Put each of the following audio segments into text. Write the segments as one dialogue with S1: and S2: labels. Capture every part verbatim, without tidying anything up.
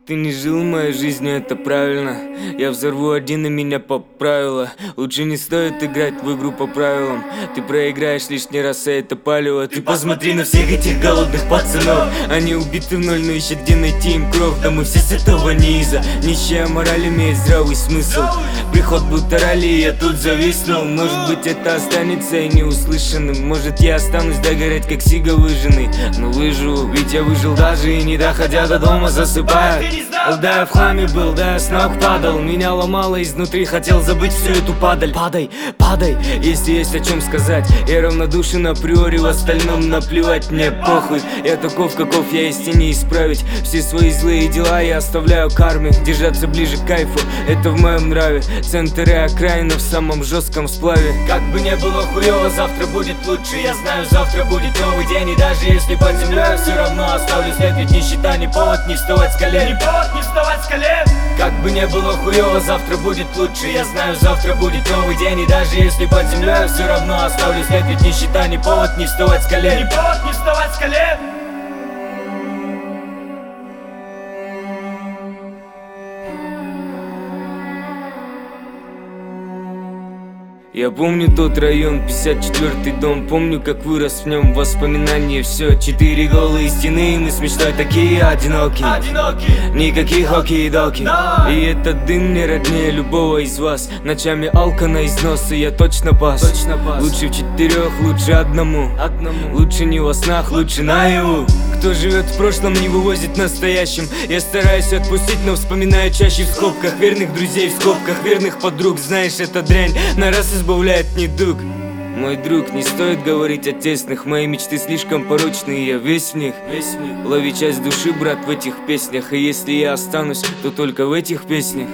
S1: Ты не жил моей жизнью, это правильно. Я взорву один и меня поправило. Лучше не стоит играть в игру по правилам. Ты проиграешь лишний раз, а это палево. Ты посмотри на всех этих голодных пацанов. Они убиты в ноль, но ищут где найти им кровь. Да мы все с этого низа. Нищая мораль имеет здравый смысл. Приход будто ралли, я тут зависнул. Может быть это останется и неуслышанным. Может я останусь догорять как сига выжженный. Но выживу, ведь я выжил даже и не доходя до дома засыпая. Да, я в хламе был, да, я с ног падал. Меня ломало изнутри, хотел забыть всю эту падаль. Падай, падай, если есть о чем сказать. Я равнодушен априори, в остальном наплевать, мне похуй. Я таков, каков я есть, и не исправить. Все свои злые дела я оставляю карме. Держаться ближе к кайфу, это в моем нраве. Центр и окраина в самом жестком сплаве. Как бы не было хуёво, завтра будет лучше. Я знаю, завтра будет новый день. И даже если под землей я все равно оставлю след. Ведь нищета не повод не вставать с колен. Не повод не вставать с колен. Как бы не было хуёво, завтра будет лучше. Я знаю, завтра будет новый день. И даже если под землей я все равно оставлю след. Ведь нищета не повод не вставать с колен. Не повод не вставать с колен. Я помню тот район, пятьдесят четвёртый дом. Помню, как вырос в нем, воспоминания. Все, четыре голые стены, мы с мечтой такие одинокие, одинокие. Никаких оки-доки. И этот дым мне роднее любого из вас. Ночами алка на износ, и я точно пас, точно пас. Лучше в четырех, лучше одному, одному. Лучше не во снах, лучше наяву. Кто живет в прошлом, не вывозит в настоящем. Я стараюсь отпустить, но вспоминаю чаще в скобках. Верных друзей в скобках, верных подруг. Знаешь, эта дрянь на раз избавляет недуг. Мой друг, не стоит говорить о тесных. Мои мечты слишком порочные, я весь в них, весь в них. Лови часть души, брат, в этих песнях. И если я останусь, то только в этих песнях.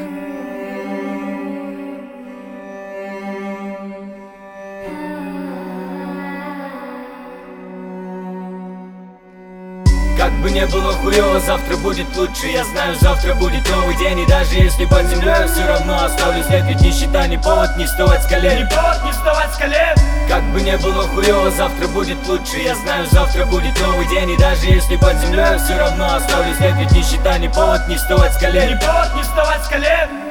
S1: Как бы не было хуёво, завтра будет лучше. Я знаю, завтра будет новый день. И даже если под землей я все равно оставлю след. Ведь нищета не повод не вставать с колен. Не повод не вставать с колен. Как бы не было хуёво, завтра будет лучше. Я знаю, завтра будет новый день. И даже если под землей я все равно оставлю след. Ведь нищета не повод не вставать с колен. Не повод не вставать с колен.